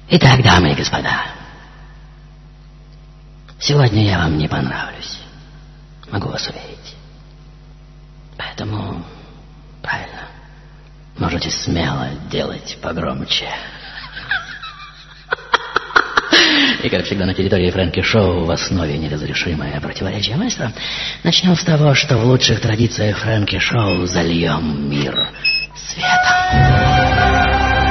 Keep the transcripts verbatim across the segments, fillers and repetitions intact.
Итак, дамы и господа, сегодня я вам не понравлюсь. Могу вас уверить. Поэтому, правильно, можете смело делать погромче. И, как всегда, на территории Фрэнки Шоу в основе неразрешимое противоречие мастера. Начнем с того, что в лучших традициях Фрэнки Шоу зальем мир светом.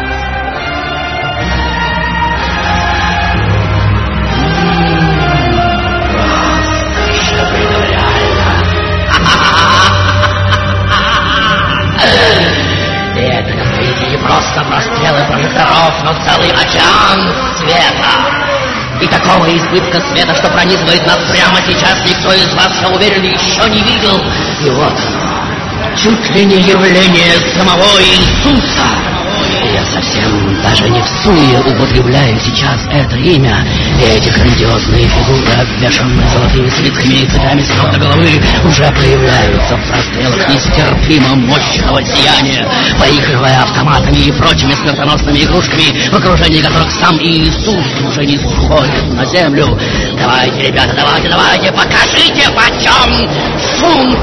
Просто прострелы прожекторов, но целый океан света. И такого избытка света, что пронизывает нас прямо сейчас, никто из вас, я уверен, еще не видел. И вот оно, чуть ли не явление самого Иисуса. И я совсем даже не всуе употребляю сейчас это имя. И эти грандиозные фигуры, обвешанные золотыми слитками и цепями с ног до головы, уже проявляются в прострелах нестерпимо мощного сияния, поигрывая автоматами и прочими смертоносными игрушками, в окружении которых сам Иисус уже не сходит на землю. Давайте, ребята, давайте, давайте, покажите, почем фунт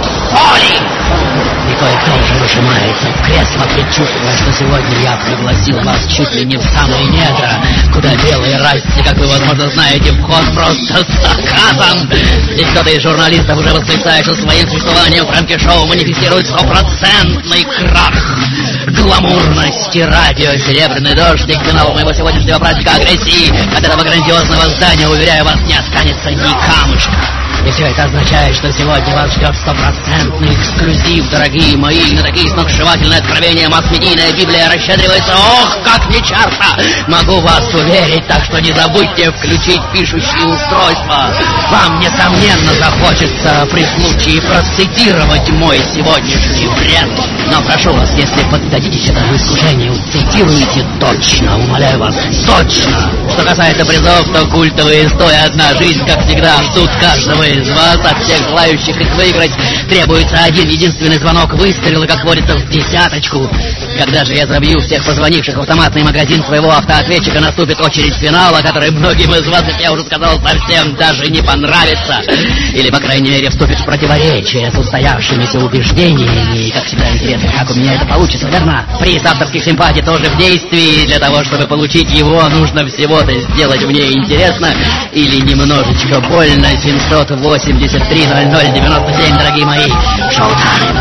соли! И кое-кто уже выжимается в кресло, предчувствуя, что сегодня я пригласил вас чуть ли не в самые недра, куда белые расти, как вы, возможно, знаете, вход просто заказан. И кто-то из журналистов уже восклицает, что своим существованием Фрэнки Шоу манифестирует стопроцентный крах гламурности радио «Серебряный дождь». И к финалу моего сегодняшнего праздника агрессии от этого грандиозного здания, уверяю вас, не останется ни камушка. И все это означает, что сегодня вас ждет стопроцентный эксклюзив, дорогие мои. На такие сногсшибательные откровения масс-медийная Библия расщедривается. Ох, как ни черта! Могу вас уверить, так что не забудьте включить пишущие устройства. Вам, несомненно, захочется при случае процитировать мой сегодняшний бред. Но прошу вас, если поддадитесь этому искушению, цитируйте точно, умоляю вас, точно. Что касается призов, то культовые «сто и одна жизнь», как всегда, ждут каждого из вас. От всех желающих их выиграть требуется один единственный звонок, выстрел, и, как водится, в десяточку. Когда же я забью всех позвонивших в автоматный магазин своего автоответчика, наступит очередь финала, который многим из вас, как я уже сказал, совсем даже не понравится. Или, по крайней мере, вступит в противоречие с устоявшимися убеждениями. И, как всегда, интересно, как у меня это получится, верно? Приз авторских симпатий тоже в действии. Для того, чтобы получить его, нужно всего-то сделать мне интересно или немножечко больно. семьсот восемьдесят три ноль ноль девяносто семь, дорогие мои. Шоу-тайм!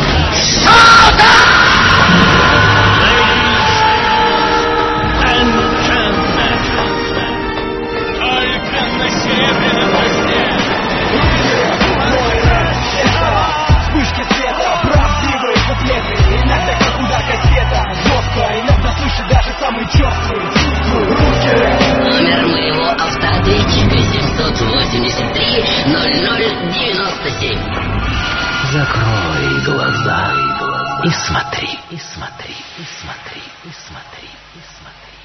Шоу-тайм! Номер моего автоответчика семьсот восемьдесят три ноль ноль девяносто семь. Закрой глаза и смотри, и смотри, и смотри, и смотри, и смотри.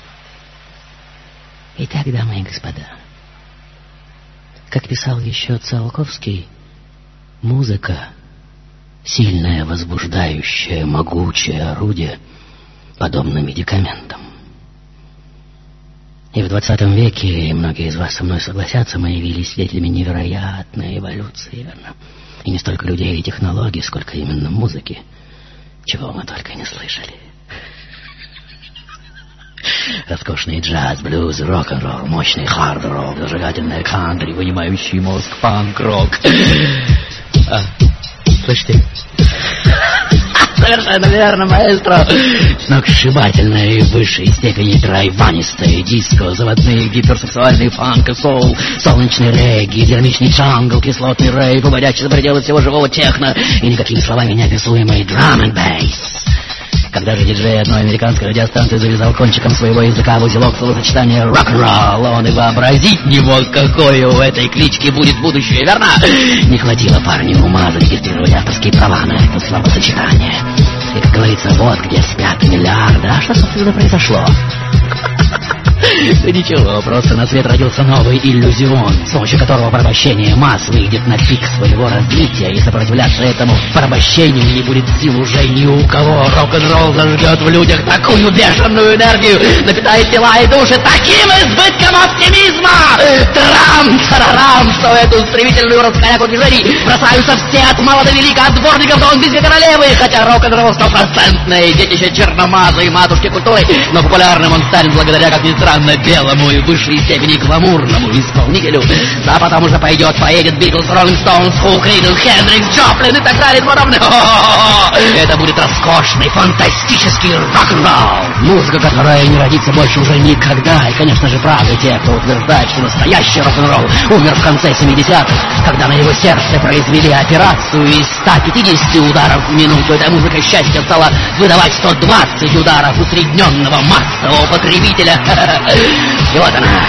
Итак, дамы и господа, как писал еще Циолковский, музыка — сильное, возбуждающее, могучее орудие, подобно медикаментам. И в двадцатом веке, и многие из вас со мной согласятся, мы явились свидетелями невероятной эволюции, верно? И не столько людей и технологий, сколько именно музыки, чего мы только не слышали. Роскошный джаз, блюз, рок-н-ролл, мощный хард-рок, зажигательная кантри, вынимающий мозг панк-рок. А, слышите? Совершенно верно, маэстро. Сногсшибательная и в высшей степени драйванистая диско, заводные гиперсексуальный фанк и соул, солнечный регги, динамичный джангл, кислотный рейв, уводящий за пределы всего живого техно и никакими словами неописуемый драм энд бейс. Когда же диджей одной американской радиостанции завязал кончиком своего языка в узелок словосочетания рок-н-ролл, он и вообразить не мог, какое у этой клички будет будущее, верно? Не хватило парню ума зарегистрировать авторские права на это словосочетание. И, как говорится, вот где спят миллиарды. А что, собственно, произошло? Ничего, просто на свет родился новый иллюзион, с помощью которого порабощение масс выйдет на пик своего развития, и сопротивляться этому порабощению не будет сил уже ни у кого. Рок-н-ролл зажгет в людях такую бешеную энергию, напитает тела и души таким избытком оптимизма. Трам, тарарам, что эту стремительную раскаляку движений бросаются все от мала до велика, от дворников до английской королевы, хотя рок-н-ролл стопроцентное детище черномаза и матушки культуры, но популярным он станет благодаря, как ни странно, белому и высшей степени гламурному исполнителю. Да, потому что пойдет, поедет Битлз, Роллинг Стоунс, Ху, Кридл, Хендрикс, Джоплин и так далее и подобное. Это будет роскошный, фантастический рок-н-ролл. Музыка, которая не родится больше уже никогда. И, конечно же, правы те, кто утверждает, что настоящий рок-н-ролл умер в конце семидесятых, когда на его сердце произвели операцию, и из ста пятидесяти ударов в минуту эта музыка счастья стала выдавать сто двадцать ударов усредненного массового потребителя. И вот она,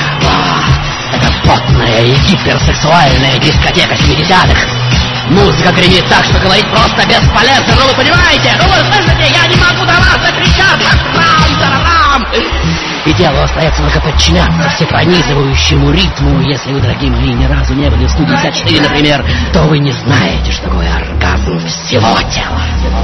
эта потная и гиперсексуальная дискотека семидесятых. Музыка гремит так, что говорить просто бесполезно, но вы понимаете? Ну вы слышите, я не могу до вас докричаться! Трам-тарарам! И телу остается только подчиняться всепронизывающему ритму. Если вы, дорогие мои, ни разу не были в студии пятьдесят четыре, например, то вы не знаете, что такое оргазм всего тела.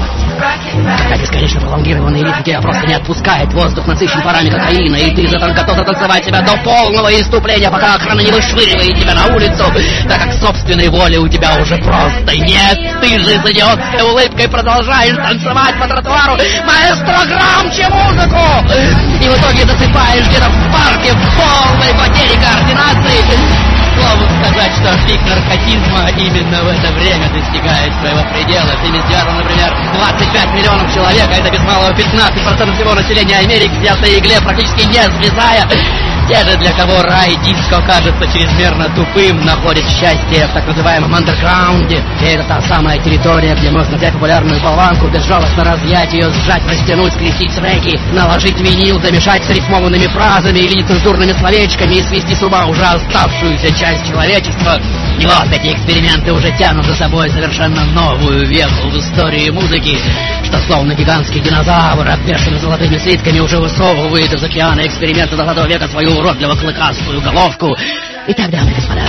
Когда бесконечно пролонгированный ритм тебя просто не отпускает, воздух насыщен парами кокаина, и ты готов затанцевать себя до полного иступления, пока охрана не вышвыривает тебя на улицу, так как собственной воли у тебя уже просто нет. Ты же с идиотской улыбкой продолжаешь танцевать по тротуару. Маэстро, громче музыку! И в итоге засыпаешь где-то в парке в полной потере координации. Слово сказать, что пик наркотизма именно в это время достигает своего предела. В семьдесят девятом, например, двадцать пять миллионов человек, а это без малого пятнадцать процентов всего населения Америки, сидят на игле, практически не слезая. Те же, для кого рай-диско кажется чрезмерно тупым, находят счастье в так называемом андерграунде. И это та самая территория, где можно взять популярную болванку, безжалостно разъять ее, сжать, растянуть, скрестить с рейки, наложить винил, замешать с рифмованными фразами или нецензурными словечками и свести с ума уже оставшуюся часть человечества. И вот эти эксперименты уже тянут за собой совершенно новую веху в истории музыки, что словно гигантский динозавр, обвешанный золотыми слитками, уже высовывает из океана эксперимента двадцатого века свою уродливо клыкастую головку. Итак, дамы и господа,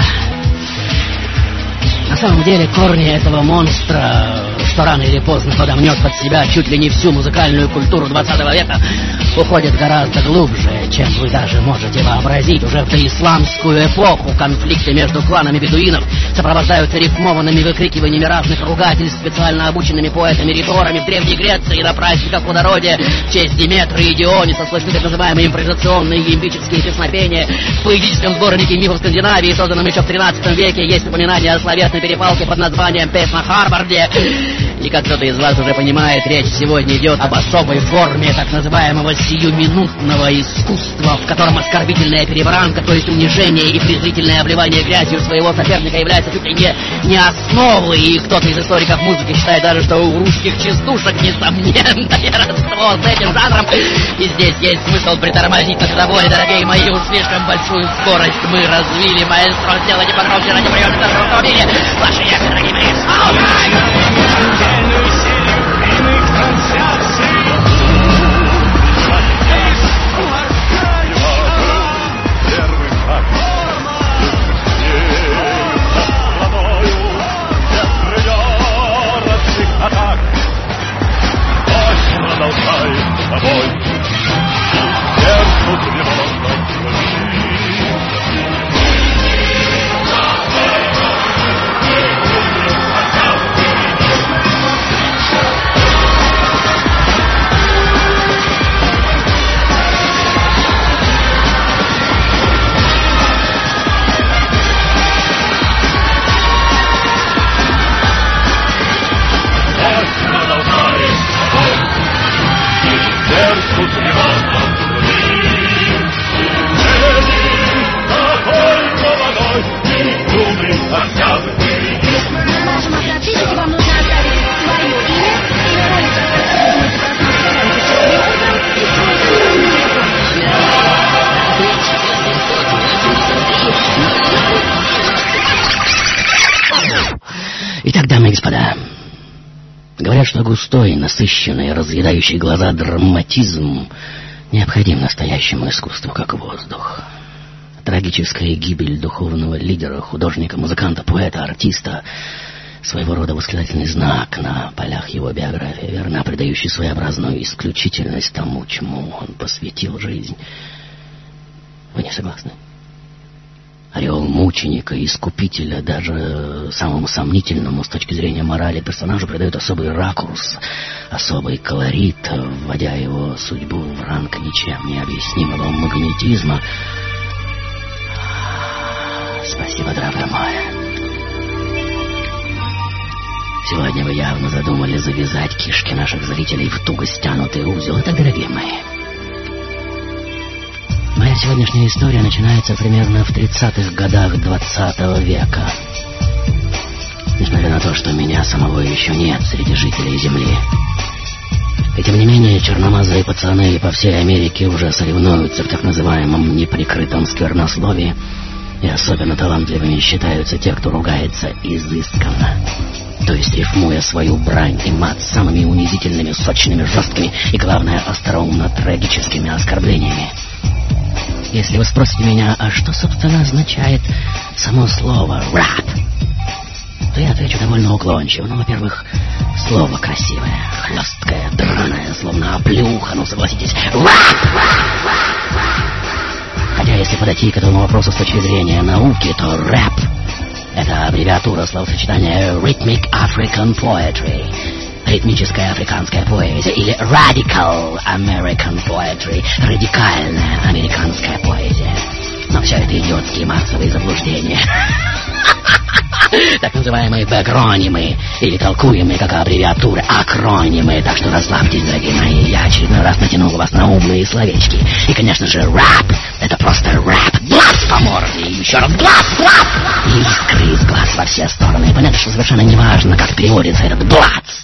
на самом деле корни этого монстра, что рано или поздно подомнет под себя чуть ли не всю музыкальную культуру двадцатого века, уходят гораздо глубже, чем вы даже можете вообразить. Уже в доисламскую эпоху конфликты между кланами бедуинов сопровождаются рифмованными выкрикиваниями разных ругательств специально обученными поэтами-риторами в Древней Греции на праздниках плодородия в честь Диметры и Диониса слышны так называемые импровизационные ямбические песнопения. В поэтическом сборнике мифов Скандинавии, созданном еще в тринадцатом веке, есть упоминание о словесной перепалке под названием «Песнь на Харварде». И как кто-то из вас уже понимает, речь сегодня идет об особой форме так называемого сиюминутного искусства, в котором оскорбительная перебранка, то есть унижение и презрительное обливание грязью своего соперника является чуть ли не, не основой. И кто-то из историков музыки считает даже, что у русских частушек несомненное родство с этим жанром. И здесь есть смысл притормозить на заборе, дорогие мои, уж слишком большую скорость мы развили. Маэстро, сделайте погромче радиоприемник нашего автомобиля. Ваши яхты, дорогие мои, слушай! Итак, дамы и господа, говорят, что густой, насыщенный, разъедающий глаза драматизм необходим настоящему искусству, как воздух. Трагическая гибель духовного лидера, художника, музыканта, поэта, артиста — своего рода восклицательный знак на полях его биографии, верно придающий своеобразную исключительность тому, чему он посвятил жизнь. Вы не согласны? Ореол мученика, искупителя, даже самому сомнительному с точки зрения морали персонажу придает особый ракурс, особый колорит, вводя его судьбу в ранг ничем необъяснимого магнетизма. Спасибо, дорогой мой. Сегодня вы явно задумали завязать кишки наших зрителей в туго стянутый узел. Это, дорогие мои. Моя сегодняшняя история начинается примерно в тридцатых годах двадцатого века. Несмотря на то, что меня самого еще нет среди жителей Земли. И тем не менее, черномазые пацаны по всей Америке уже соревнуются в так называемом неприкрытом сквернословии. И особенно талантливыми считаются те, кто ругается изысканно. То есть рифмуя свою брань и мат самыми унизительными, сочными, жесткими и, главное, остроумно-трагическими оскорблениями. Если вы спросите меня, а что, собственно, означает само слово «рэп», то я отвечу довольно уклончиво. Ну, во-первых, слово красивое, хлесткое, драное, словно оплюха, ну, согласитесь, «рэп». Хотя, если подойти к этому вопросу с точки зрения науки, то рэп — это аббревиатура словосочетания Rhythmic African Poetry, ритмическая африканская поэзия, или Radical American Poetry, радикальная американская поэзия. Но все это идиотские массовые заблуждения. Так называемые бэкронимы, или толкуемые как аббревиатуры акронимы. Так что расслабьтесь, дорогие мои, я очередной раз натянул вас на умные словечки. И, конечно же, рэп — это просто рэп. Глаз по морде, и еще раз глаз, глаз! И искры из глаз во все стороны. И понятно, что совершенно неважно, как переводится этот глаз.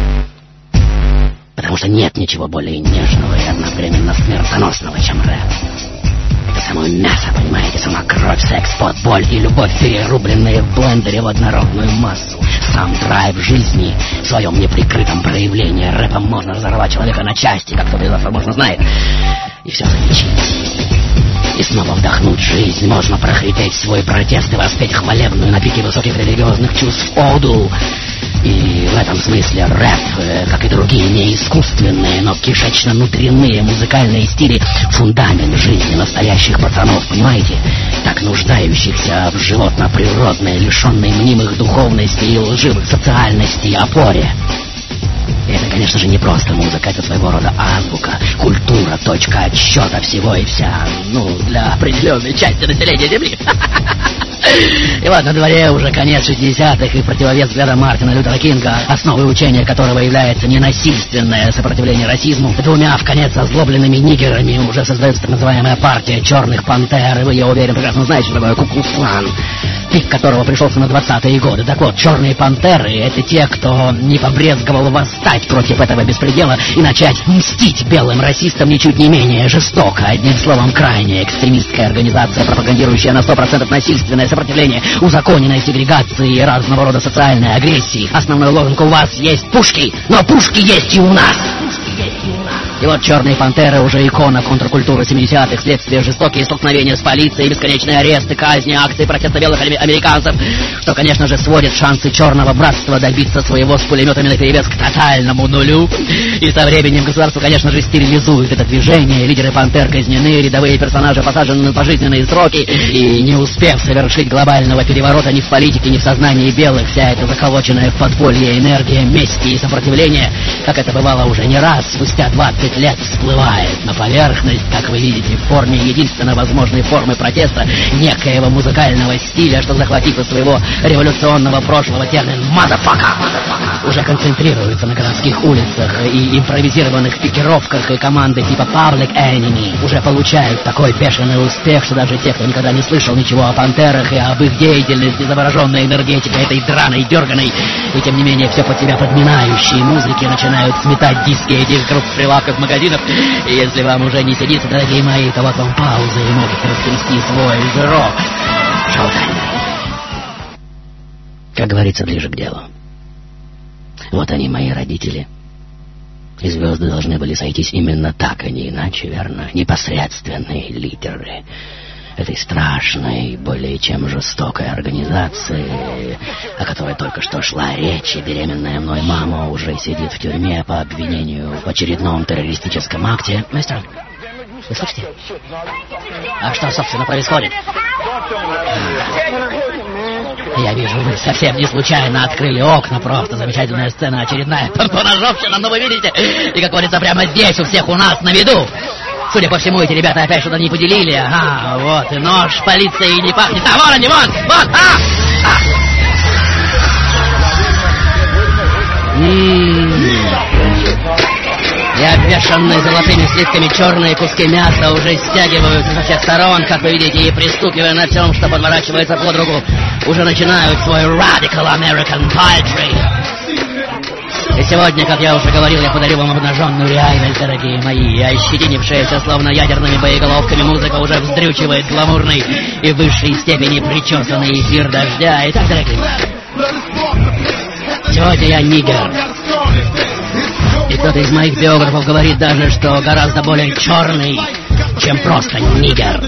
Потому что нет ничего более нежного и одновременно смертоносного, чем рэп. Это само мясо, понимаете, сама кровь, секс, пот, боль и любовь, перерубленные в блендере в однородную массу. Сам драйв жизни в своем неприкрытом проявлении. Рэпом можно разорвать человека на части, как кто-то из вас, возможно, знает, и все залечить. И снова вдохнуть жизнь. Можно прохрипеть свой протест и воспеть хвалебную на пике высоких религиозных чувств оду. И в этом смысле рэп, как и другие не искусственные, но кишечно-внутренние музыкальные стили — фундамент жизни настоящих пацанов, понимаете? Так нуждающихся в животно-природной, лишенной мнимых духовности и лживых социальностей опоре. И это, конечно же, не просто музыка, это своего рода азбука, культура, точка отсчета всего и вся, ну, для определенной части населения Земли. И вот на дворе уже конец шестидесятых, и в противовес взглядам Мартина Лютера Кинга, основой учения которого является ненасильственное сопротивление расизму, двумя в конец озлобленными нигерами уже создается так называемая партия черных пантер, и вы, я уверен, прекрасно знаете, что такое Ку-клукс-клан, пик которого пришелся на двадцатые годы. Так вот, черные пантеры — это те, кто не побрезговал восстать против этого беспредела и начать мстить белым расистам ничуть не менее жестоко. Одним словом, крайняя экстремистская организация, пропагандирующая на сто процентов насильственное сопротивление узаконенной сегрегации и разного рода социальной агрессии. Основной лозунг: у вас есть пушки, но пушки есть и у нас. Пушки есть и у нас. И вот черные пантеры уже икона контркультуры семидесятых, следствие жестокие столкновения с полицией, бесконечные аресты, казни, акции протеста белых американцев, что, конечно же, сводит шансы черного братства добиться своего с пулеметами наперевес к тотальному нулю. И со временем государство, конечно же, стерилизует это движение. Лидеры пантер казнены, рядовые персонажи посажены на пожизненные сроки, и не успев совершить глобального переворота ни в политике, ни в сознании белых, вся эта заколоченная в подполье энергия мести и сопротивления, как это бывало уже не раз, спустя двадцать лет всплывает на поверхность, как вы видите, в форме единственно возможной формы протеста, некоего музыкального стиля, что, захватив из своего революционного прошлого термин «мазафака», уже концентрируется на городских улицах и импровизированных пикировках, и команды типа Public Enemy уже получают такой бешеный успех, что даже те, кто никогда не слышал ничего о пантерах и об их деятельности, завороженной энергетикой этой драной, дерганой и тем не менее все под себя подминающие музыки, начинают сметать диски этих групп с прилавков магазинов. И если вам уже не сидится, дорогие мои, то вот вам пауза, и можете растрясти свой жирок. Шоу-тайм. Как говорится, ближе к делу. Вот они, мои родители. И звезды должны были сойтись именно так, а не иначе, верно? Непосредственные лидеры этой страшной, более чем жестокой организации, о которой только что шла речь, и беременная мной мама уже сидит в тюрьме по обвинению в очередном террористическом акте. Мистер, вы слышите? А что, собственно, происходит? Я вижу, вы совсем не случайно открыли окна. Просто замечательная сцена, очередная поножовщина, но вы видите, и, как говорится, прямо здесь у всех у нас на виду. Судя по всему, эти ребята опять что-то не поделили. Ага, вот и нож полиции не пахнет. А, вон они, вон, вон, а! а! М-м-м. И обвешанные золотыми слитками черные куски мяса уже стягиваются со всех сторон, как вы видите, и пристукивая на всем, что подворачивается под руку, уже начинают свой Radical American Poetry. И сегодня, как я уже говорил, я подарю вам обнаженную реальность, дорогие мои. И ощетинившаяся, словно ядерными боеголовками, музыка уже вздрючивает гламурный и в высшей степени причесанный эфир дождя. Итак, дорогие мои, сегодня я нигер. И кто-то из моих биографов говорит даже, что гораздо более черный, чем просто нигер.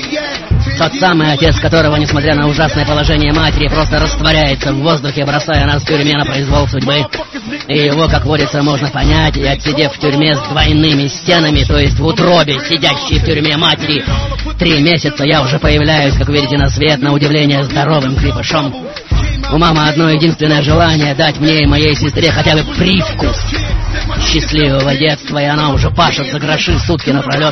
Тот самый отец, которого, несмотря на ужасное положение матери, просто растворяется в воздухе, бросая нас в тюрьме на произвол судьбы. И его, как водится, можно понять, и отсидев в тюрьме с двойными стенами, то есть в утробе сидящей в тюрьме матери, три месяца я уже появляюсь, как видите, на свет, на удивление здоровым крепышом. У мамы одно единственное желание — дать мне и моей сестре хотя бы привкус счастливого детства, и она уже пашет за гроши сутки напролет.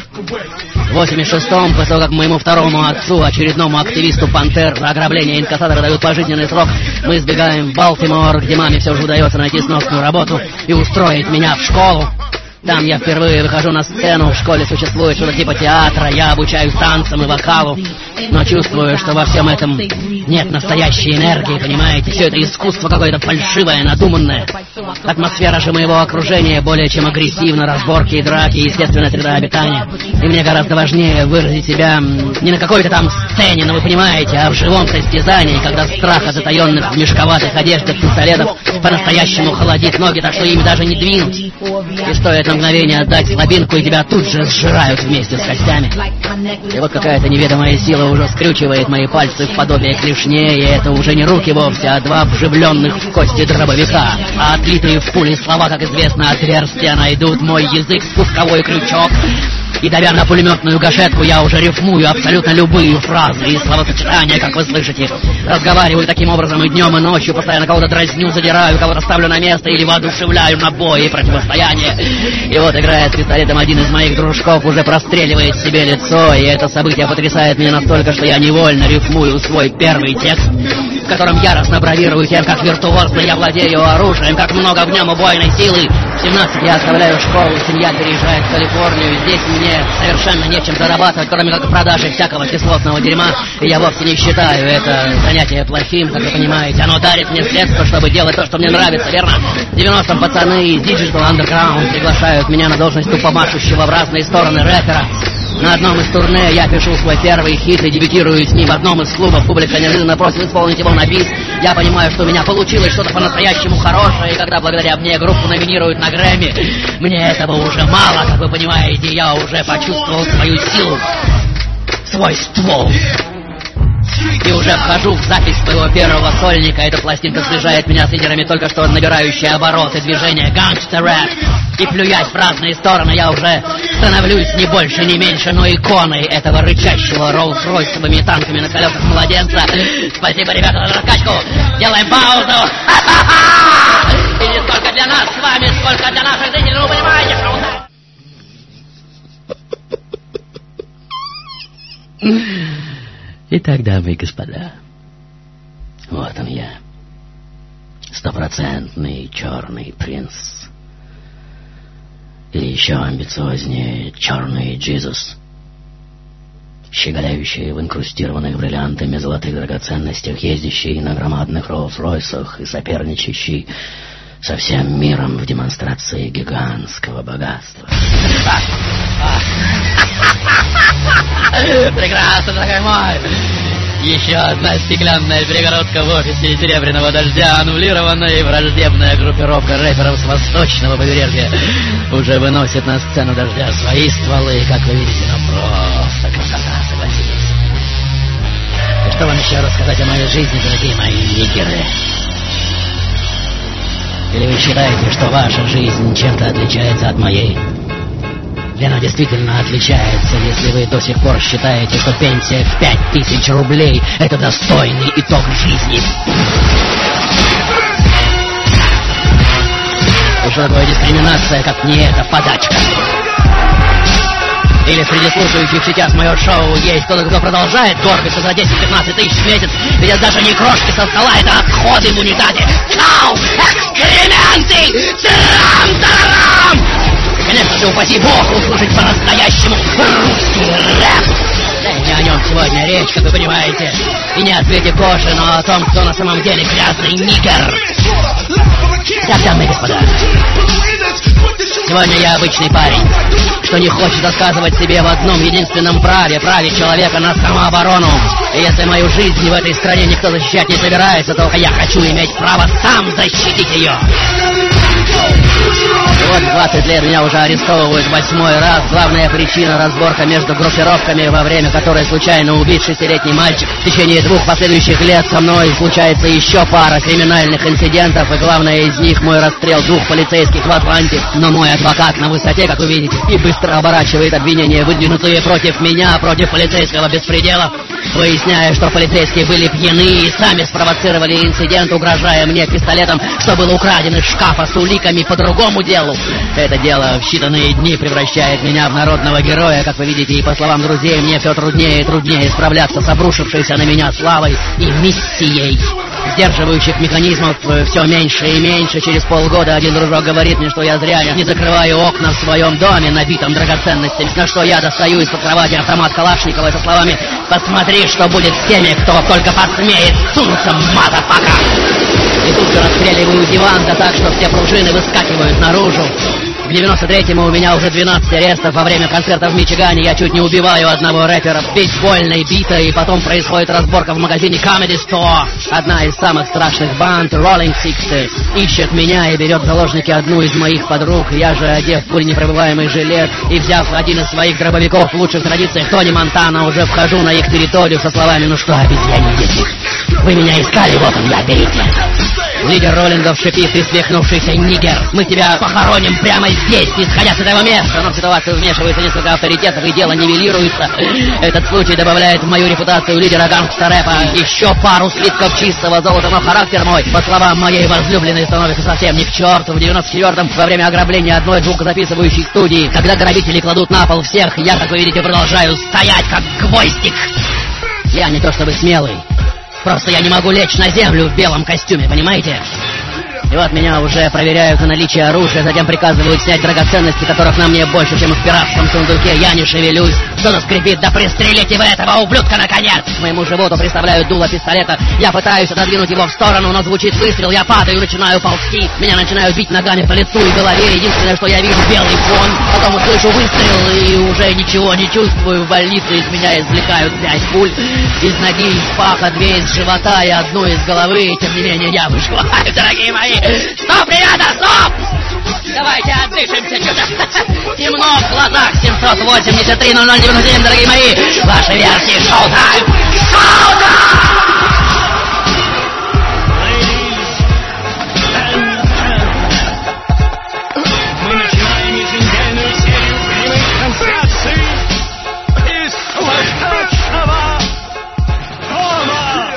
В восемьдесят шестом, после того, как моему второму отцу, очередному активисту «Пантер», за ограбление инкассатора дают пожизненный срок, мы сбегаем в Балтимор, где маме все же удается найти сносную работу и устроить меня в школу. Там я впервые выхожу на сцену, в школе существует что-то типа театра, я обучаюсь танцам и вокалу, но чувствую, что во всем этом нет настоящей энергии, понимаете? Все это искусство какое-то фальшивое, надуманное. Атмосфера же моего окружения более чем агрессивна, разборки и драки, естественная среда обитания. И мне гораздо важнее выразить себя не на какой-то там сцене, но вы понимаете, а в живом состязании, когда страх от затаенных в мешковатых одеждах пистолетов по-настоящему холодит ноги, так что ими даже не двинуть. И стоит на мгновение отдать слабинку, и тебя тут же сжирают вместе с костями. И вот какая-то неведомая сила уже скрючивает мои пальцы в подобие клешней, и это уже не руки вовсе, а два вживленных в кости дробовика. А отлитые в пули слова, как известно, отверстия найдут мой язык, спусковой крючок. И давя на пулеметную гашетку, я уже рифмую абсолютно любые фразы и словосочетания, как вы слышите. Разговариваю таким образом и днем, и ночью, постоянно кого-то дразню, задираю, кого-то ставлю на место или воодушевляю на бой и противостояние. И вот, играя с пистолетом, один из моих дружков уже простреливает себе лицо, и это событие потрясает меня настолько, что я невольно рифмую свой первый текст, в котором яростно бравирую тем, как виртуозно я владею оружием, как много в нем убойной силы. В семнадцать я оставляю школу, семья переезжает в Калифорнию, здесь мне совершенно нечем зарабатывать, кроме как продажи всякого кислотного дерьма, и я вовсе не считаю это занятие плохим, как вы понимаете. Оно дарит мне средства, чтобы делать то, что мне нравится, верно? В девяностом пацаны из Digital Underground приглашают меня на должность тупомашущего в разные стороны рэпера. На одном из турне я пишу свой первый хит и дебютирую с ним в одном из клубов. Публика неожиданно просит исполнить его на бис. Я понимаю, что у меня получилось что-то по-настоящему хорошее, и когда благодаря мне группу номинируют на Грэмми, мне этого уже мало, как вы понимаете, я уже почувствовал свою силу, свой ствол. И уже вхожу в запись своего первого сольника. Эта пластинка сближает меня с лидерами только что набирающие обороты движения гангстер рэп. И плюясь в разные стороны, я уже становлюсь не больше, не меньше, но иконой этого рычащего Роллс-Ройсовыми танками на колесах младенца. Спасибо, ребята, за раскачку. Делаем паузу. И не столько для нас с вами, сколько для наших зрителей. Вы понимаете, что у нас... Итак, дамы и господа, вот он я, стопроцентный черный принц, или еще амбициознее черный Джизус, щеголяющий в инкрустированных бриллиантами золотых драгоценностях, ездящий на громадных Роллс-Ройсах и соперничающий со всем миром в демонстрации гигантского богатства. Прекрасно, дорогой мой. Еще одна стеклянная перегородка в офисе Серебряного Дождя, аннулированная и враждебная группировка рэперов с восточного побережья уже выносит на сцену Дождя свои стволы, как вы видите, ну просто красота, согласитесь. И что вам еще рассказать о моей жизни, дорогие мои нигеры? Или вы считаете, что ваша жизнь чем-то отличается от моей? И она действительно отличается, если вы до сих пор считаете, что пенсия в пять тысяч рублей — это достойный итог жизни. И что такое дискриминация, как не эта подачка? Или среди слушающих сейчас мое шоу есть кто-то, кто продолжает горбиться за десять-пятнадцать тысяч в месяц, ведь это даже не крошки со стола, это отходы в унитазе. Кау! Экскременты! Трам-тарам! Конечно же, упаси бог, услышать по-настоящему русский рэп. Да и не о нем сегодня речь, как вы понимаете. И не о цвете кожи, но о том, кто на самом деле грязный нигер. Итак, дамы и господа, сегодня я обычный парень, что не хочет отказывать себе в одном единственном праве, праве человека на самооборону. И если мою жизнь в этой стране никто защищать не собирается, то я хочу иметь право сам защитить ее. И вот двадцать лет меня уже арестовывают восьмой раз. Главная причина — разборка между группировками, во время которой случайно убит шестилетний мальчик. В течение двух последующих лет со мной случается еще пара криминальных инцидентов, и главное из них — мой расстрел двух полицейских в Атланте. Но мой адвокат на высоте, как вы видите, и быстро оборачивает обвинения, выдвинутые против меня, против полицейского беспредела, выясняя, что полицейские были пьяны и сами спровоцировали инцидент, угрожая мне пистолетом, что был украден из шкафа с уликами по другому делу. Это дело в считанные дни превращает меня в народного героя, как вы видите, и по словам друзей, мне все труднее и труднее справляться с обрушившейся на меня славой и миссией. Сдерживающих механизмов все меньше и меньше. Через полгода один дружок говорит мне, что я зря не закрываю окна в своем доме, набитом драгоценностями, на что я достаю из-под кровати автомат Калашникова со словами: «Посмотри, что будет с теми, кто только посмеет сунуться, мазафака!» И тут же расстреливаю диван, да так, что все пружины выскакивают наружу. К девяносто третьему у меня уже двенадцать арестов. Во время концерта в Мичигане я чуть не убиваю одного рэпера бейсбольной битой, и потом происходит разборка в магазине Comedy Store. Одна из самых страшных банд, Rolling Sixties, ищет меня и берет в заложники одну из моих подруг. Я же, одев пуленепробиваемый жилет и взяв один из своих дробовиков в лучших традициях Тони Монтана, уже вхожу на их территорию со словами: «Ну что, обезьяне дети, вы меня искали, вот он я, берите». Лидер роллингов шипит, присмехнувшийся нигер: «Мы тебя похороним прямо здесь, исходя с этого места». Но в ситуацию вмешивается несколько авторитетов, и дело нивелируется. Этот случай добавляет в мою репутацию лидера гангста-рэпа еще пару слитков чистого золота, но характер мой, по словам моей возлюбленной, становится совсем не к черту. В девяносто четвёртом, во время ограбления одной звукозаписывающей студии, когда грабители кладут на пол всех, я, как вы видите, продолжаю стоять как гвоздик. Я не то чтобы смелый, просто я не могу лечь на землю в белом костюме, понимаете? И вот меня уже проверяют на наличие оружия, затем приказывают снять драгоценности, которых на мне больше, чем в пиратском сундуке. Я не шевелюсь. Кто-то скрипит: «Да пристрелите вы этого ублюдка, наконец!» К моему животу приставляют дуло пистолета. Я пытаюсь отодвинуть его в сторону, но звучит выстрел. Я падаю, начинаю ползти. Меня начинают бить ногами по лицу и голове. Единственное, что я вижу — белый фон. Потом услышу выстрел и уже ничего не чувствую. В больнице из меня извлекают пять пуль. Из ноги, из паха, две из живота и одну из головы. Тем не менее, я выживаю, дорогие мои. Стоп, ребята, стоп! Давайте отдышимся что-то. Темно в глазах. Семьсот восемьдесят три ноль ноль девяносто семь, дорогие мои. Ваши версии. Шоу-тайм! Шоу-тайм! Мы начинаем еженедельную серию прямых трансляций из Восточного дома.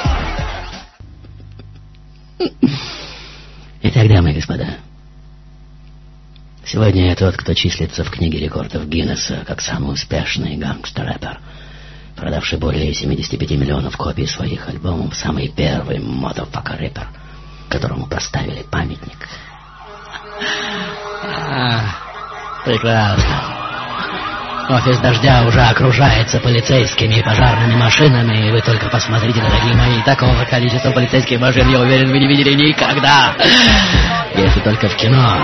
Итак, дамы и господа, сегодня я тот, кто числится в книге рекордов Гиннесса как самый успешный гангстер-рэпер, продавший более семидесяти пяти миллионов копий своих альбомов, самый первый motherfucker-рэпер, которому поставили памятник. А, прекрасно. Офис «Дождя» уже окружается полицейскими и пожарными машинами, и вы только посмотрите, дорогие мои, такого количества полицейских машин, я уверен, вы не видели никогда. Если только в кино.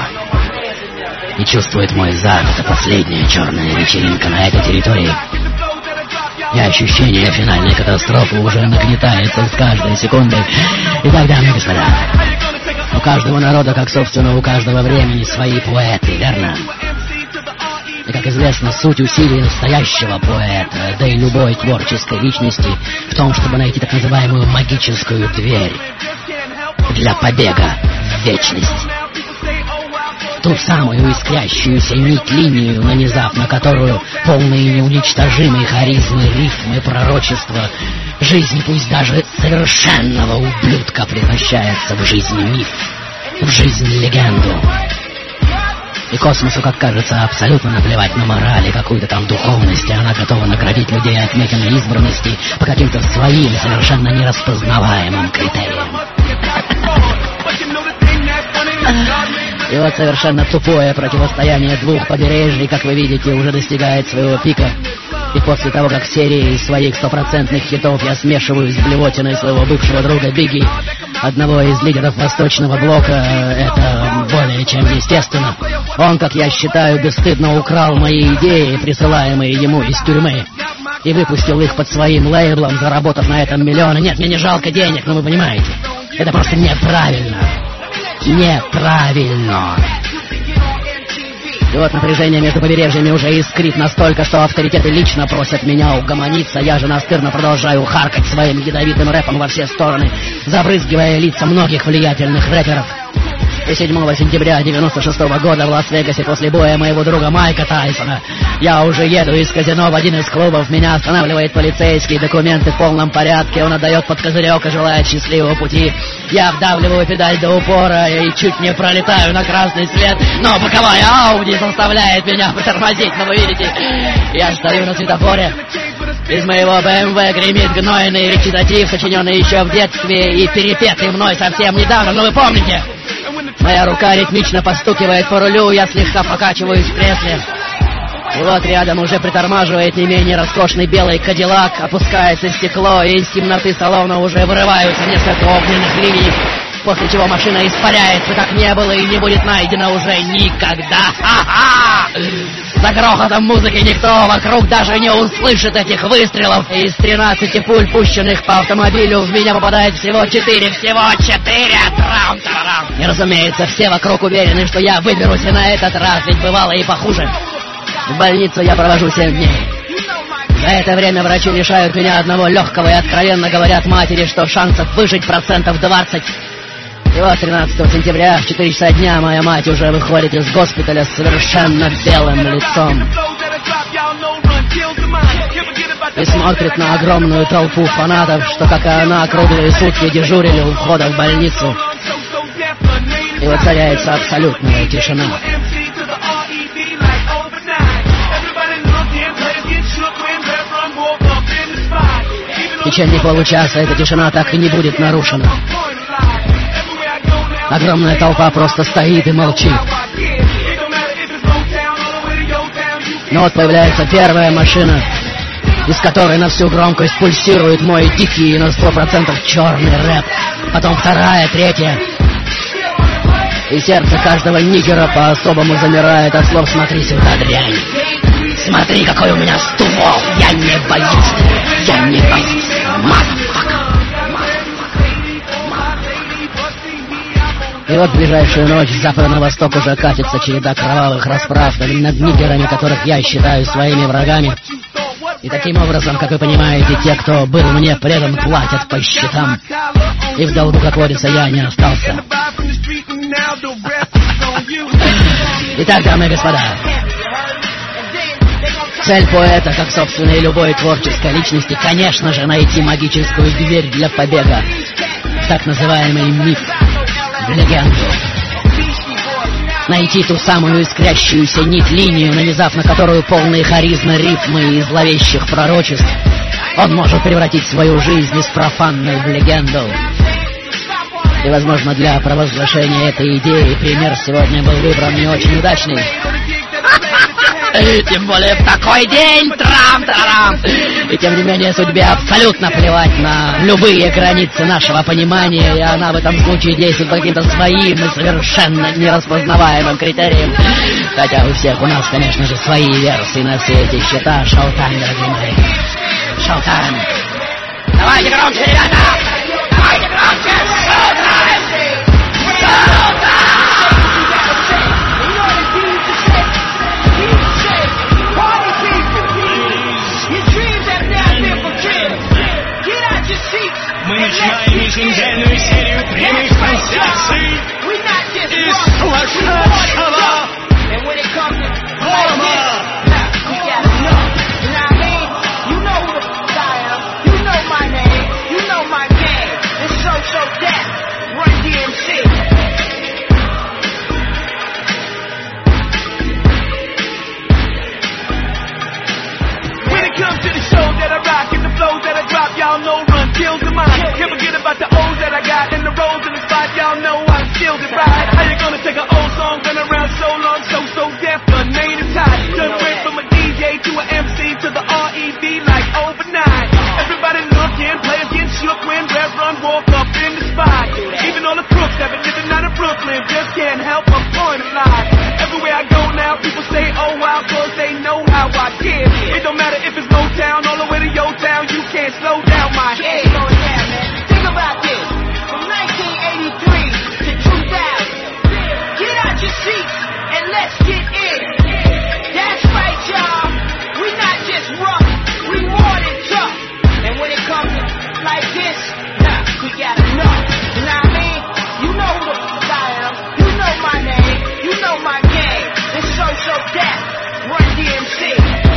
И чувствует мой зад, это последняя черная вечеринка на этой территории. И ощущение финальной катастрофы уже нагнетается с каждой секундой. Итак, дамы и господа, у каждого народа, как собственно у каждого времени, свои поэты, верно? И, как известно, суть усилий настоящего поэта, да и любой творческой личности, в том, чтобы найти так называемую магическую дверь для побега в вечность. Ту самую искрящуюся нить-линию, нанизав на которую полные неуничтожимой харизмы, рифмы, пророчества, жизнь, пусть даже совершенного ублюдка, превращается в жизнь миф, в жизнь легенду. И космосу, как кажется, абсолютно наплевать на мораль и какую-то там духовность, и она готова наградить людей отметиной избранности по каким-то своим совершенно нераспознаваемым критериям. И вот совершенно тупое противостояние двух побережий, как вы видите, уже достигает своего пика. И после того, как серии своих стопроцентных хитов я смешиваю с блевотиной своего бывшего друга Бигги, одного из лидеров Восточного блока, это более чем естественно. Он, как я считаю, бесстыдно украл мои идеи, присылаемые ему из тюрьмы, и выпустил их под своим лейблом, заработав на этом миллионы. Нет, мне не жалко денег, но вы понимаете, это просто неправильно. Неправильно. И вот напряжение между побережьями уже искрит настолько, что авторитеты лично просят меня угомониться. Я же настырно продолжаю харкать своим ядовитым рэпом во все стороны, забрызгивая лица многих влиятельных рэперов. И седьмого сентября девяносто шестого года в Лас-Вегасе после боя моего друга Майка Тайсона я уже еду из казино в один из клубов. Меня останавливает полицейский, документы в полном порядке. Он отдает под козырек и желает счастливого пути. Я вдавливаю педаль до упора и чуть не пролетаю на красный свет, но боковая Ауди заставляет меня притормозить. Но вы видите, я стою на светофоре. Из моего бэ эм вэ гремит гнойный речитатив, сочиненный еще в детстве и перепетый мной совсем недавно. Но вы помните? Моя рука ритмично постукивает по рулю, я слегка покачиваюсь в кресле. И вот рядом уже притормаживает не менее роскошный белый кадиллак, опускается стекло, и из темноты салона уже вырываются несколько огненных линий, после чего машина испаряется, как не было и не будет найдено уже никогда. Ха-ха! За грохотом музыки никто вокруг даже не услышит этих выстрелов. И из тринадцати пуль, пущенных по автомобилю, в меня попадает всего четыре. Всего четыре! Трам-тарарам! И, разумеется, все вокруг уверены, что я выберусь и на этот раз, ведь бывало и похуже. В больницу я провожу семь дней. За это время врачи лишают меня одного легкого и откровенно говорят матери, что шансов выжить процентов двадцать. И вот тринадцатого сентября в четыре часа дня моя мать уже выходит из госпиталя с совершенно белым лицом и смотрит на огромную толпу фанатов, что, как и она, круглые сутки дежурили у входа в больницу. И воцаряется абсолютная тишина. В течение получаса эта тишина так и не будет нарушена. Огромная толпа просто стоит и молчит. Но вот появляется первая машина, из которой на всю громкость пульсирует мой дикий и на сто процентов черный рэп. Потом вторая, третья. И сердце каждого нигера по-особому замирает от слов «смотри сюда, дрянь». Смотри, какой у меня ствол. Я не боюсь. Я не боюсь. Мазафака. И вот в ближайшую ночь с запада на восток уже катится череда кровавых расправ над нигерами, которых я считаю своими врагами. И таким образом, как вы понимаете, те, кто был мне предан, платят по счетам. И в долгу, как водится, я не остался. Итак, дамы и господа, цель поэта, как, собственно, и любой творческой личности, конечно же, найти магическую дверь для побега в так называемый миф, в легенду. Найти ту самую искрящуюся нить-линию, нанизав на которую полные харизмы, рифмы и зловещих пророчеств, он может превратить свою жизнь из профанной в легенду. И, возможно, для провозглашения этой идеи пример сегодня был выбран не очень удачный. Тем более в такой день, трам-тарам! И тем не менее судьбе абсолютно плевать на любые границы нашего понимания, и она в этом случае действует по каким-то своим и совершенно нераспознаваемым критериям. Хотя у всех у нас, конечно же, свои версии на все эти счета. Шоу-тайм, дорогие мои. Showtime. Давайте громче, ребята! Давайте громче! Showtime! Мы начинаем еженедельную серию прямых трансляций из сумасшедшего дома. Y'all know run kills the mind. Can't forget about the O's that I got and the rolls in the spot. Y'all know I'm still the ride. How you gonna take an old song, been around so long, so so deaf, but name is high. Done went from a D J to an M C to the R E D like overnight. Everybody looking, players getting shook when Rev Run walk up in the spot. Even all the crooks that been living out of Brooklyn just can't help but point a lie. Everywhere I go now, people say, oh wow, cause they know how I get. It don't matter if it's Motown all the way to Yo Town, you can't slow down my head. Slow it down, man. Think about this. From nineteen eighty-three to two thousand, get out your seats and let's get in. That's right, y'all. We not just rough, we more than tough. And when it comes to like this, nah, we got enough. You know what I mean? You know who the f*** I am. You know my name. You know my game. It's so so that. Run D M C.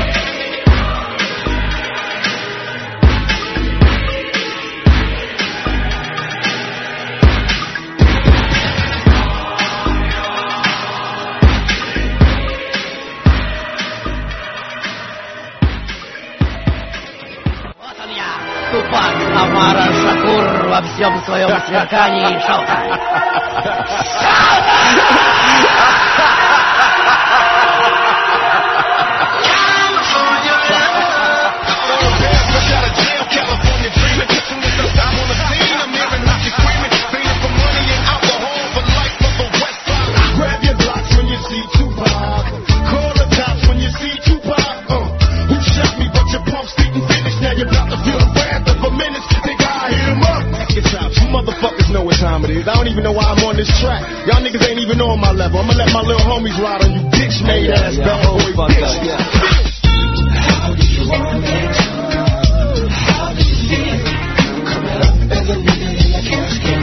Тупак, Амара, Шакур во всем своем сверкании. Шоу-тайм. Grab your blocks when you see Tupac. Call the cops when you see Tupac. Uh, who shot me? But your pumps didn't finish. Now you're about to feel the wrath of a menace. Think I hit him up? It's out. You motherfuckers know what time it is. I don't even know why I'm on this track. Y'all niggas ain't even on my level. I'ma let my little homies ride on you bitch made ass bad boy bitch. How did you want it? How did you see it? Coming up as a nigga in the casket.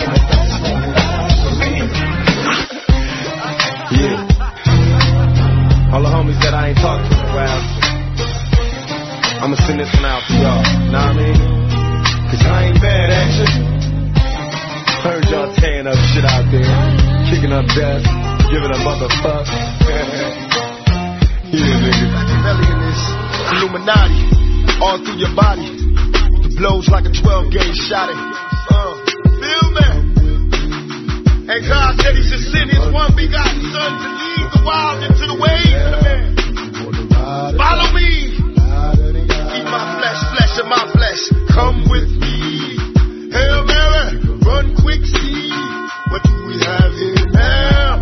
Yeah. All the homies that I ain't talked to in a while. I'ma send this one out to y'all. Know what I mean? Cause I ain't mad at you. Heard y'all tearing up shit out there, kicking up dust, giving a motherfuck. Yeah, nigga. Belly in this Illuminati, all through your body. The blows like a twelve gauge shot it. Uh, feel me? And God said he should send his one begotten son to lead the wild into the ways of the man. Follow me. Eat my flesh, flesh of my flesh. Come with me. Hail Mary, run quick, see. What do we have here now?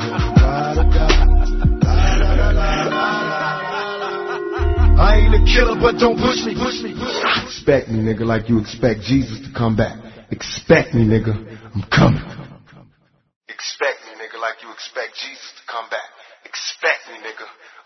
I ain't a killer, but don't push me, push me, push me. Expect me, nigga, like you expect Jesus to come back. Expect me, nigga, I'm coming. Expect me, nigga, like you expect Jesus to come back. Expect me, nigga,